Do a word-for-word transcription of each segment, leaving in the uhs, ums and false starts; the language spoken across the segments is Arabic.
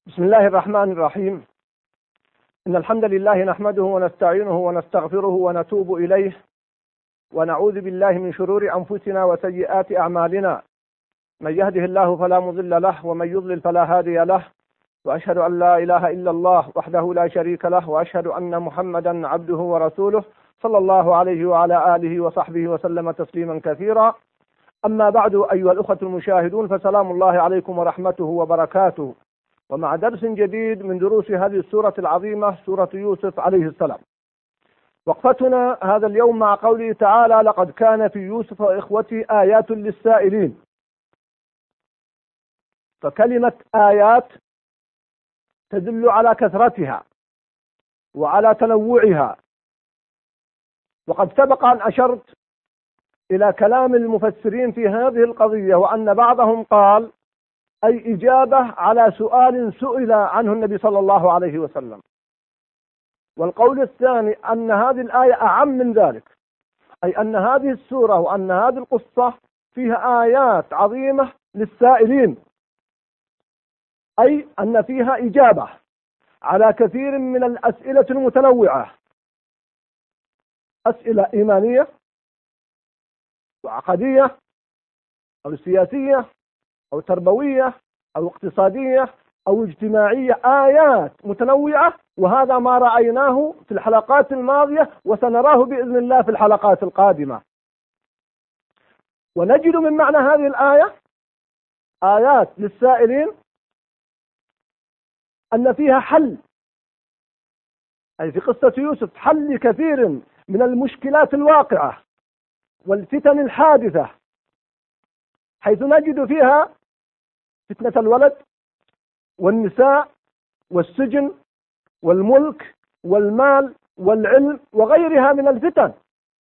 بسم الله الرحمن الرحيم. إن الحمد لله نحمده ونستعينه ونستغفره ونتوب إليه ونعوذ بالله من شرور أنفسنا وسيئات أعمالنا. من يهده الله فلا مضل له ومن يضلل فلا هادي له، وأشهد أن لا إله إلا الله وحده لا شريك له، وأشهد أن محمدا عبده ورسوله صلى الله عليه وعلى آله وصحبه وسلم تسليما كثيرا. أما بعد، أيها الأخوة المشاهدون، فسلام الله عليكم ورحمته وبركاته، ومع درس جديد من دروس هذه السورة العظيمة، سورة يوسف عليه السلام. وقفتنا هذا اليوم مع قوله تعالى: لقد كان في يوسف وإخوته آيات للسائلين. فكلمة آيات تدل على كثرتها وعلى تنوعها، وقد سبق أن أشرت إلى كلام المفسرين في هذه القضية، وأن بعضهم قال أي إجابة على سؤال سئل عنه النبي صلى الله عليه وسلم. والقول الثاني أن هذه الآية أعم من ذلك، أي أن هذه السورة وأن هذه القصة فيها آيات عظيمة للسائلين، أي أن فيها إجابة على كثير من الأسئلة المتنوعة، أسئلة إيمانية وعقدية أو سياسية أو تربوية أو اقتصادية أو اجتماعية، آيات متنوعة. وهذا ما رأيناه في الحلقات الماضية، وسنراه بإذن الله في الحلقات القادمة. ونجد من معنى هذه الآية آيات للسائلين أن فيها حل، أي في قصة يوسف حل كثير من المشكلات الواقعة والفتن الحادثة، حيث نجد فيها فتنة الولد والنساء والسجن والملك والمال والعلم وغيرها من الفتن.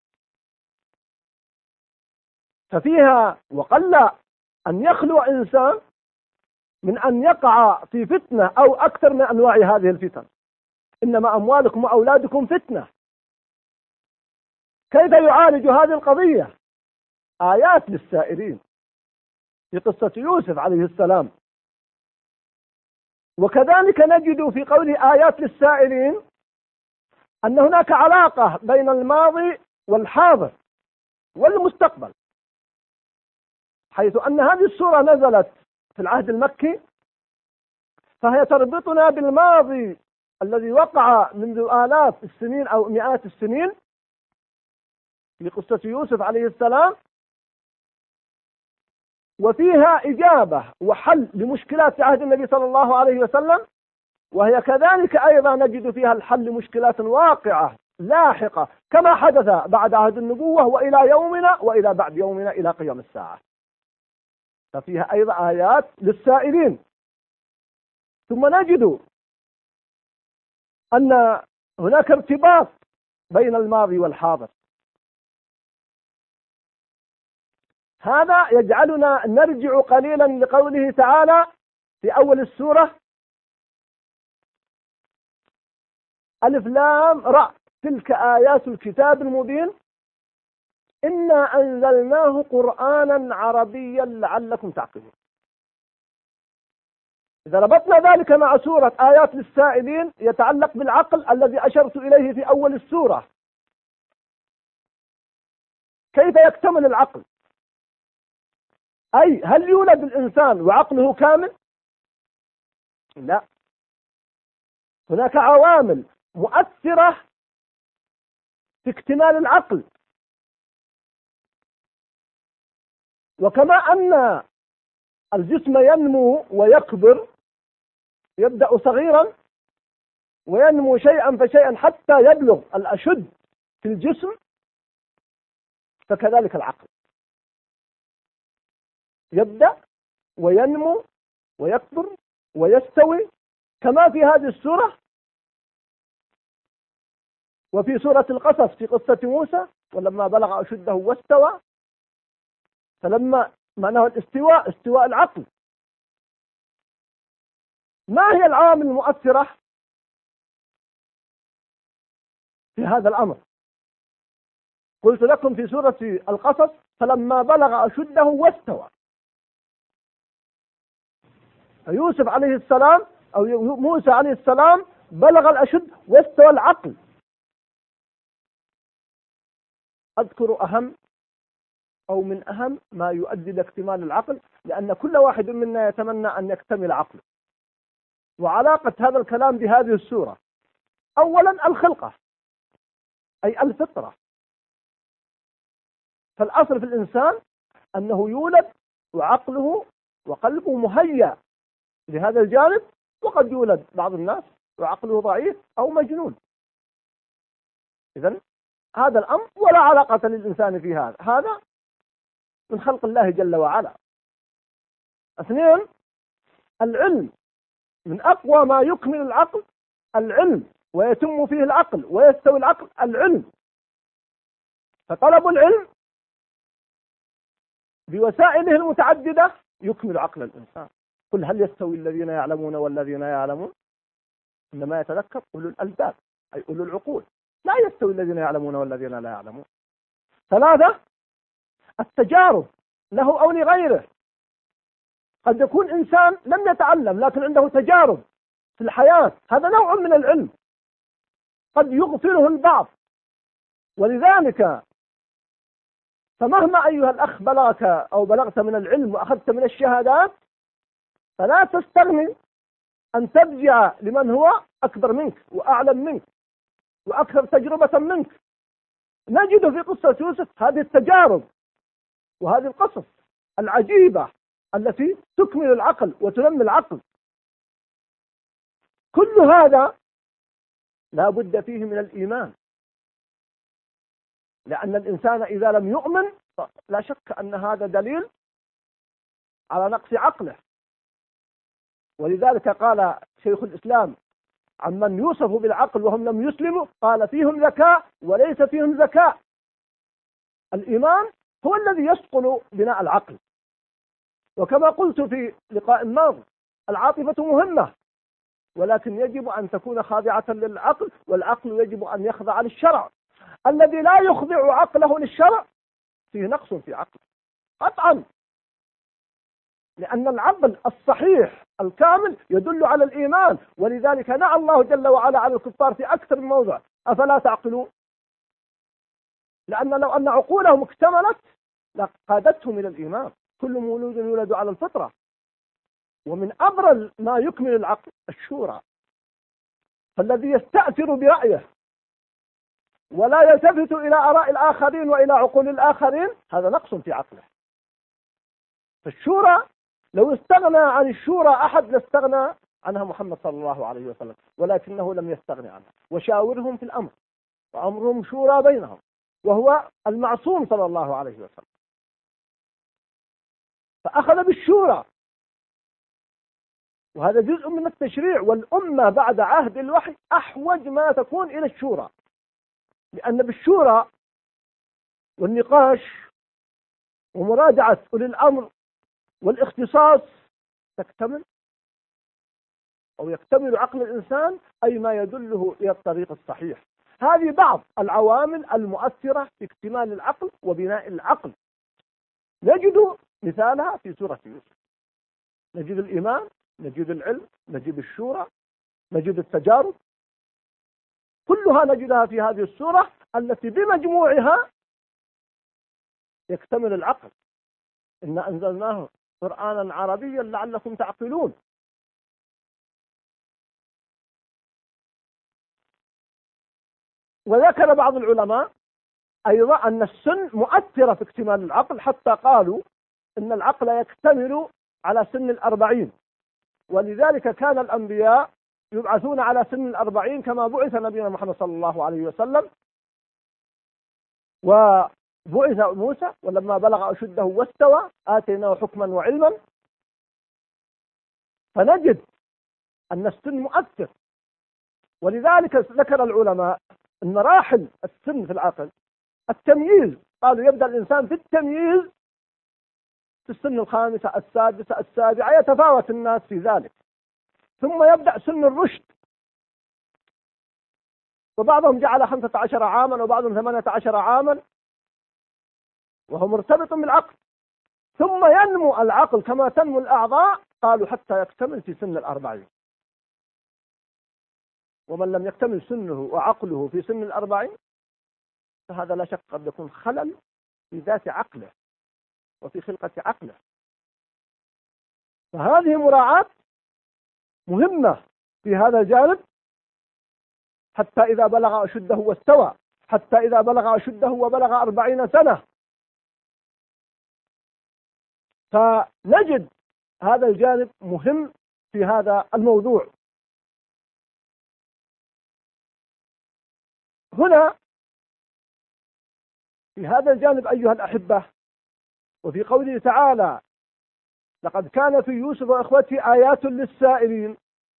ففيها وقل أن يخلو إنسان من أن يقع في فتنة أو أكثر من أنواع هذه الفتن. إنما أموالكم وأولادكم فتنة. كيف يعالج هذه القضية؟ آيات للسائلين في قصة يوسف عليه السلام. وكذلك نجد في قوله آيات للسائلين أن هناك علاقة بين الماضي والحاضر والمستقبل، حيث أن هذه السورة نزلت في العهد المكي، فهي تربطنا بالماضي الذي وقع منذ آلاف السنين أو مئات السنين في قصة يوسف عليه السلام، وفيها إجابة وحل لمشكلات عهد النبي صلى الله عليه وسلم، وهي كذلك أيضا نجد فيها الحل لمشكلات واقعة لاحقة كما حدث بعد عهد النبوة وإلى يومنا وإلى بعد يومنا إلى قيام الساعة. ففيها أيضا آيات للسائلين. ثم نجد أن هناك ارتباط بين الماضي والحاضر. هذا يجعلنا نرجع قليلا لقوله تعالى في أول السورة: ألف لام را تلك آيات الكتاب المبين إنا أنزلناه قرآنا عربيا لعلكم تعقلون. إذا ربطنا ذلك مع سورة آيات للسائلين يتعلق بالعقل الذي أشرت إليه في أول السورة. كيف يكتمل العقل؟ أي هل يولد الإنسان وعقله كامل؟ لا، هناك عوامل مؤثرة في اكتمال العقل. وكما أن الجسم ينمو ويكبر، يبدأ صغيرا وينمو شيئا فشيئا حتى يبلغ الأشد في الجسم، فكذلك العقل يبدأ وينمو ويكبر ويستوي، كما في هذه السورة وفي سورة القصص في قصة موسى: ولما بلغ أشده واستوى. فلما معناه الاستواء استواء العقل. ما هي العوامل المؤثرة في هذا الأمر؟ قلت لكم في سورة القصص: فلما بلغ أشده واستوى. فيوسف عليه السلام أو موسى عليه السلام بلغ الأشد واستوى العقل. أذكر أهم أو من أهم ما يؤدي لاكتمال العقل، لأن كل واحد منا يتمنى أن يكتمل عقله. وعلاقة هذا الكلام بهذه السورة: أولا الخلقة، أي الفطرة. فالأصل في الإنسان أنه يولد وعقله وقلبه مهيأ لهذا الجانب، وقد يولد بعض الناس وعقله ضعيف أو مجنون. إذن هذا الأمر ولا علاقة للإنسان في هذا، هذا من خلق الله جل وعلا. اثنين، العلم. من أقوى ما يكمل العقل العلم، ويتم فيه العقل ويستوي العقل العلم. فطلب العلم بوسائله المتعددة يكمل عقل الإنسان. قل هل يستوي الذين يعلمون والذين يعلمون؟ إنما يتذكر أولو الألباب، أي أولو العقول. لا يستوي الذين يعلمون والذين لا يعلمون. ثلاثة، التجارب له أو لغيره. قد يكون إنسان لم يتعلم لكن عنده تجارب في الحياة، هذا نوع من العلم قد يغفله البعض. ولذلك فمهما أيها الأخ بلغك أو بلغت من العلم وأخذت من الشهادات، فلا تستغني أن ترجع لمن هو أكبر منك وأعلم منك وأكثر تجربة منك. نجد في قصة يوسف هذه التجارب وهذه القصص العجيبة التي تكمل العقل وتنمي العقل. كل هذا لا بد فيه من الإيمان، لأن الإنسان إذا لم يؤمن لا شك أن هذا دليل على نقص عقله. ولذلك قال شيخ الإسلام عمن يوصف بالعقل وهم لم يسلموا، قال فيهم ذكاء وليس فيهم ذكاء. الإيمان هو الذي يصقل بناء العقل. وكما قلت في لقاء ماضي، العاطفة مهمة، ولكن يجب أن تكون خاضعة للعقل، والعقل يجب أن يخضع للشرع. الذي لا يخضع عقله للشرع فيه نقص في عقله قطعا، لأن العقل الصحيح الكامل يدل على الإيمان. ولذلك نعى الله جل وعلا على الكفار في أكثر من موضع: أفلا تعقلون؟ لأن لو أن عقولهم اكتملت لقادتهم إلى الإيمان. كل مولود يولد على الفطرة. ومن أبرز ما يكمل العقل الشورى. فالذي يستأثر برأيه ولا يلتفت إلى آراء الآخرين وإلى عقول الآخرين هذا نقص في عقله. فالشورى لو استغنى عن الشورى أحد لاستغنى عنها محمد صلى الله عليه وسلم، ولكنه لم يستغني عنها. وشاورهم في الأمر وأمرهم شورى بينهم، وهو المعصوم صلى الله عليه وسلم. فأخذ بالشورى، وهذا جزء من التشريع. والأمة بعد عهد الوحي أحوج ما تكون إلى الشورى، لأن بالشورى والنقاش ومراجعة أولي الأمر والاختصاص تكتمل أو يكتمل عقل الإنسان، أي ما يدله إلى الطريق الصحيح. هذه بعض العوامل المؤثرة في اكتمال العقل وبناء العقل. نجد مثالها في سورة يوسف. نجد الإيمان، نجد العلم، نجد الشورى، نجد التجارب، كلها نجدها في هذه السورة التي بمجموعها يكتمل العقل. إنا أنزلناه قرآنا عربيا لعلكم تعقلون. وذكر بعض العلماء أيضا أن السن مؤثرة في اكتمال العقل، حتى قالوا إن العقل يكتمل على سن الأربعين. ولذلك كان الأنبياء يبعثون على سن الأربعين كما بعث نبينا محمد صلى الله عليه وسلم. وبعث موسى ولما بلغ أشده واستوى آتيناه حكما وعلما. فنجد أن السن مؤثر. ولذلك ذكر العلماء أن مراحل السن في العقل التمييز، قالوا يبدأ الإنسان في التمييز في السن الخامسة السادسة السابعة، يتفاوت الناس في ذلك. ثم يبدأ سن الرشد، وبعضهم جعل خمسة عشر عاما وبعضهم ثمانية عشر عاما، وهو مرتبط بالعقل. ثم ينمو العقل كما تنمو الأعضاء، قالوا حتى يكتمل في سن الأربعين. ومن لم يكتمل سنه وعقله في سن الأربعين فهذا لا شك قد يكون خلل في ذات عقله وفي خلقة عقله. فهذه مراعاة مهمة في هذا الجانب، حتى إذا بلغ أشده واستوى، حتى إذا بلغ أشده وبلغ أربعين سنة. فنجد هذا الجانب مهم في هذا الموضوع. هنا في هذا الجانب أيها الأحبة، وفي قوله تعالى لقد كان في يوسف وإخوته آيات للسائلين،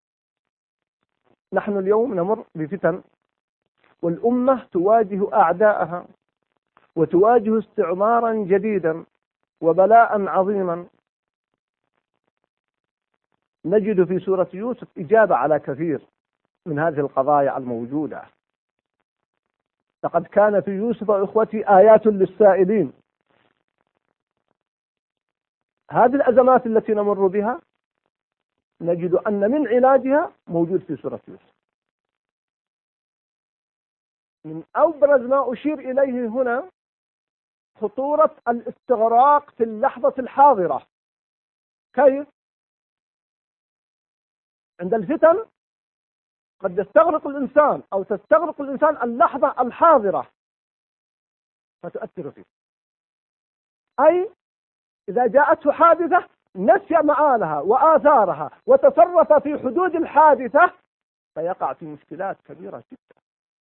نحن اليوم نمر بفتن، والأمة تواجه أعداءها وتواجه استعمارا جديدا وبلاء عظيما. نجد في سورة يوسف إجابة على كثير من هذه القضايا الموجودة. لقد كان في يوسف وإخوته آيات للسائلين. هذه الأزمات التي نمر بها نجد أن من علاجها موجود في سورة يوسف. من أبرز ما أشير إليه هنا خطورة الاستغراق في اللحظة الحاضرة. كيف؟ عند الفتن قد يستغرق الإنسان أو تستغرق الإنسان اللحظة الحاضرة فتؤثر فيه، أي إذا جاءته حادثة نسي مآلها وآثارها وتصرف في حدود الحادثة فيقع في مشكلات كبيرة جدا.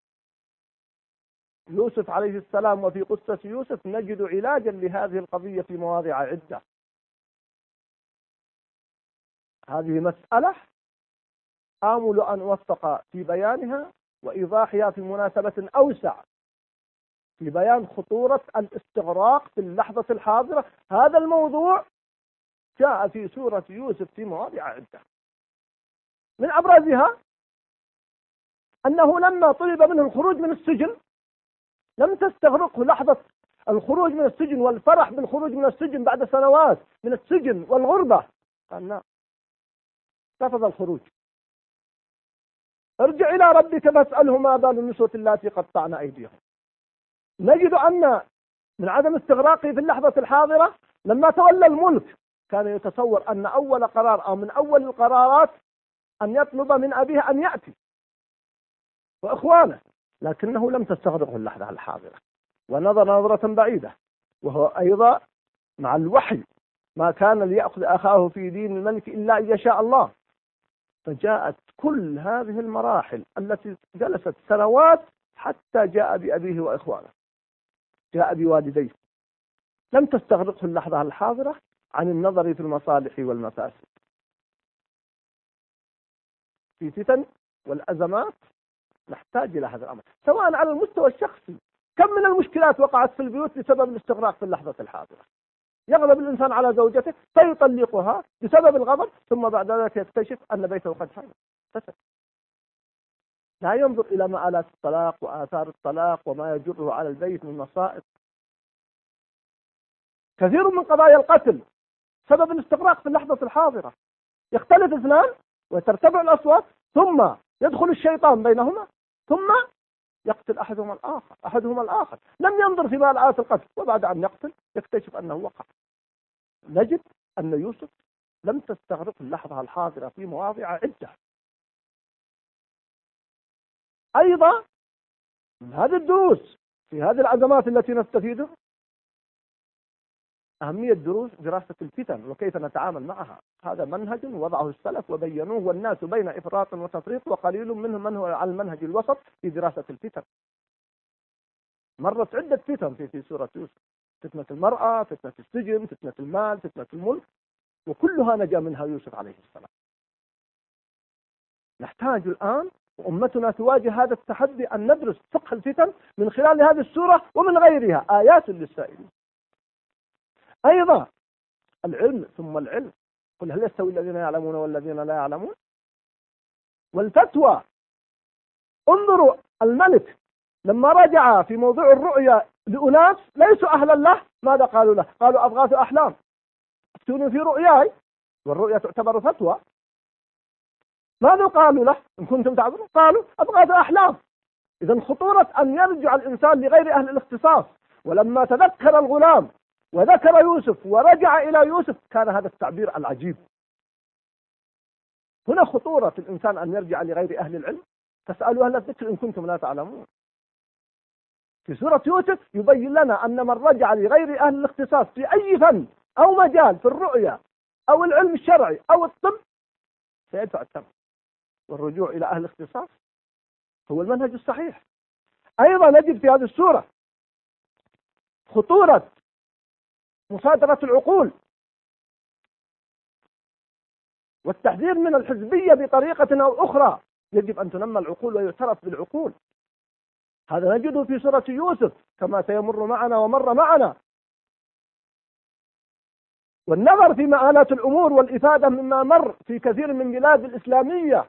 يوسف عليه السلام وفي قصة يوسف نجد علاجا لهذه القضية في مواضع عدة. هذه مسألة آمل أن أوفق في بيانها وإيضاحها في مناسبة أوسع في بيان خطورة الاستغراق في اللحظة الحاضرة. هذا الموضوع جاء في سورة يوسف في مواضع عدة. من أبرزها أنه لما طلب منه الخروج من السجن لم تستغرقه لحظة الخروج من السجن والفرح بالخروج من السجن بعد سنوات من السجن والغربة، قال لا، رفض الخروج. ارجع إلى ربك فاسأله ما بال النسوة اللاتي قطعن أيديهم. نجد أن من عدم استغراقه في اللحظة الحاضرة لما تولى الملك كان يتصور أن أول قرار أو من أول القرارات أن يطلب من أبيه أن يأتي وإخوانه، لكنه لم تستغرقه اللحظة الحاضرة ونظر نظرة بعيدة، وهو أيضا مع الوحي ما كان ليأخذ أخاه في دين الملك إلا أن يشاء الله. فجاءت كل هذه المراحل التي جلست سنوات حتى جاء بأبيه وإخوانه، جاء بوالديه، لم تستغرقه اللحظة الحاضرة عن النظر في المصالح والمفاسد. في فتن والأزمات نحتاج إلى هذا الأمر، سواء على المستوى الشخصي. كم من المشكلات وقعت في البيوت بسبب الاستغراق في اللحظة الحاضرة. يغضب الإنسان على زوجته فيطلقها بسبب الغضب، ثم بعد ذلك يكتشف أن بيته قد فسد. لا ينظر إلى مآلات الطلاق وآثار الطلاق وما يجره على البيت من مصائب. كثير من قضايا القتل سبب الاستغراق في اللحظة الحاضرة. يختلف اثنان وترتفع الأصوات ثم يدخل الشيطان بينهما ثم يقتل أحدهما الآخر أحدهما الآخر لم ينظر في مآلات القتل، وبعد أن يقتل يكتشف أنه وقع. نجد أن يوسف لم تستغرق اللحظة الحاضرة في مواضع عدة. أيضا من هذه الدروس في هذه الأزمات التي نستفيدها أهمية دروس دراسة الفتن وكيف نتعامل معها. هذا منهج وضعه السلف وبينوه، والناس بين إفراط وتفريط، وقليل منهم من هو على المنهج الوسط في دراسة الفتن. مرت عدة فتن في في سورة يوسف: فتنة المرأة، فتنة السجن، فتنة المال، فتنة الملك، وكلها نجا منها يوسف عليه السلام. نحتاج الآن وأمتنا تواجه هذا التحدي أن ندرس فقه الفتن من خلال هذه السورة ومن غيرها، آيات للسائلين. أيضا العلم ثم العلم، قل هل يستوي الذين يعلمون والذين لا يعلمون؟ والفتوى. انظروا الملك لما رجع في موضوع الرؤيا لأناس ليسوا أهلا له، ماذا قالوا له؟ قالوا أضغاث أحلام، افتوني في رؤياي، والرؤيا تعتبر فتوى. ماذا قالوا له إن كنتم تعبدون؟ قالوا أضغاث أحلام. إذا خطورة أن يرجع الإنسان لغير أهل الاختصاص. ولما تذكر الغلام وذكر يوسف ورجع إلى يوسف كان هذا التعبير العجيب. هنا خطورة الإنسان أن يرجع لغير أهل العلم. فاسألوا أهل الذكر إن كنتم لا تعلمون. في سورة يوسف يبين لنا أن من رجع لغير أهل الاختصاص في أي فن أو مجال في الرؤية أو العلم الشرعي أو الطب سيدفع الثمن. والرجوع إلى أهل الاختصاص هو المنهج الصحيح. أيضا نجد في هذه السورة خطورة مصادرة العقول والتحذير من الحزبية بطريقة أو أخرى. يجب أن تنمى العقول ويعترف بالعقول. هذا نجده في سورة يوسف كما سيمر معنا ومر معنا. والنظر في مآلات الأمور والإفادة مما مر في كثير من بلاد الإسلامية.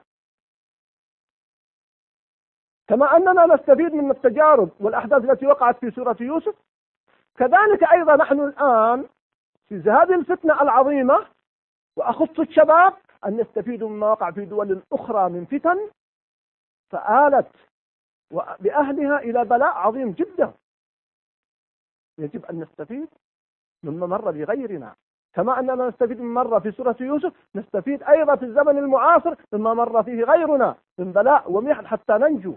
كما أننا نستفيد من التجارب والأحداث التي وقعت في سورة يوسف، كذلك أيضا نحن الآن في هذه الفتنة العظيمة، وأخص الشباب، أن نستفيد مما وقع في دول أخرى من فتن فآلت بأهلها إلى بلاء عظيم جدا. يجب أن نستفيد مما مر بغيرنا، كما أننا نستفيد مما مر في سورة يوسف نستفيد أيضا في الزمن المعاصر مما مر فيه غيرنا من بلاء ومحن حتى ننجو.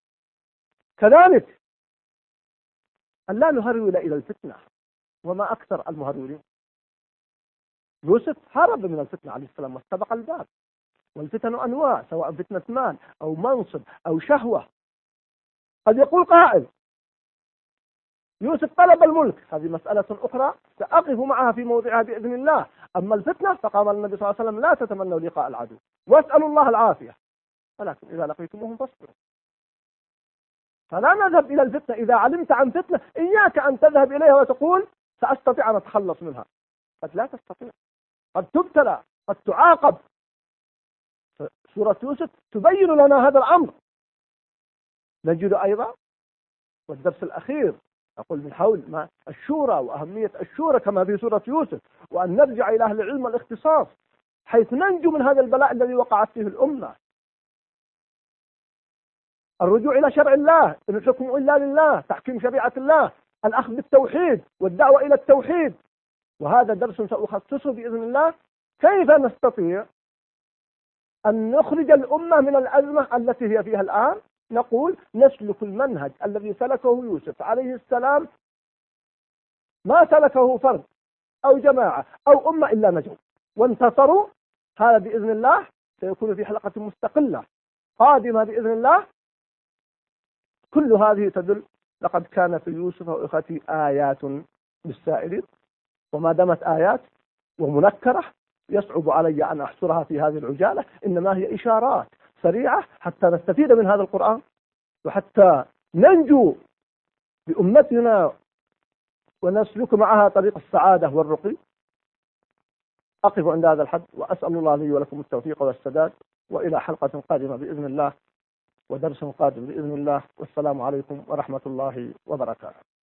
كذلك أن لا نهرول إلى الفتنة، وما أكثر المهرولين. يوسف هرب من الفتنة عليه السلام واستبق الباب. والفتن أنواع، سواء فتنة مال أو منصب أو شهوة. قد يقول قائل يوسف طلب الملك، هذه مسألة أخرى سأقف معها في موضعها بإذن الله. أما الفتنة فقال النبي صلى الله عليه وسلم لا تتمنوا لقاء العدو واسألوا الله العافية، ولكن إذا لقيتموهم فاصبروا. فلا نذهب إلى الفتنة إذا علمت عن فتنة إياك أن تذهب إليها وتقول سأستطيع أن أتخلص منها. قد لا تستطيع، قد تبتلى، قد تعاقب. سورة يوسف تبين لنا هذا الأمر. نجد أيضا والدرس الأخير أقول من حول ما الشورى وأهمية الشورى كما في سورة يوسف، وأن نرجع إلى أهل العلم والاختصاص حيث ننجو من هذا البلاء الذي وقعت فيه الأمة. الرجوع إلى شرع الله، إن الحكم إلا لله، تحكيم شريعة الله، الأخذ بالتوحيد والدعوة إلى التوحيد. وهذا درس سأخصصه بإذن الله، كيف نستطيع أن نخرج الأمة من الأزمة التي هي فيها الآن. نقول نسلك المنهج الذي سلكه يوسف عليه السلام، ما سلكه فرد أو جماعة أو أمة إلا نجوا وانتصروا. هذا بإذن الله سيكون في حلقة مستقلة قادمة بإذن الله. كل هذه تدل لقد كان في يوسف وإخوته آيات للسائلين، وما دامت آيات ومنكرة يصعب علي أن أحصرها في هذه العجالة، إنما هي إشارات سريعة حتى نستفيد من هذا القرآن وحتى ننجو بأمتنا ونسلك معها طريق السعادة والرقي. أقف عند هذا الحد وأسأل الله لي ولكم التوفيق والسداد، وإلى حلقة قادمة بإذن الله ودرس قادم بإذن الله، والسلام عليكم ورحمة الله وبركاته.